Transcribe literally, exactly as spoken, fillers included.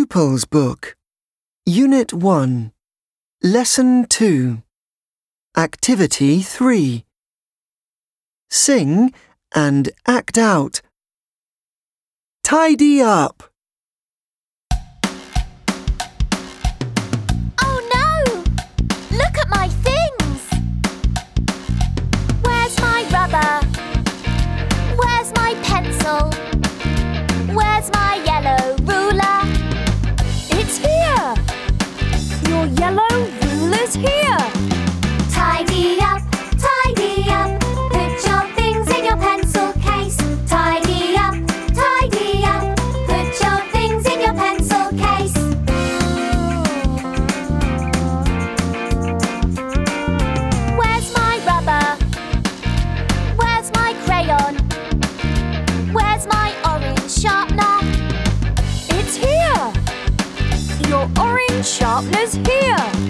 Pupils Book, Unit one, Lesson two, Activity three. Sing and act out. Tidy up. Oh no! Look at my things! Where's my rubber? Where's my pencil? Where's my yellow ruler? It's here! Your yellow ruler's here! Tidy up, tidy up. Put your things in your pencil case. Tidy up, tidy up. Put your things in your pencil case. Where's my rubber? Where's my crayon? Where's my orange sharpener? It's here! Your orange sharpener's here!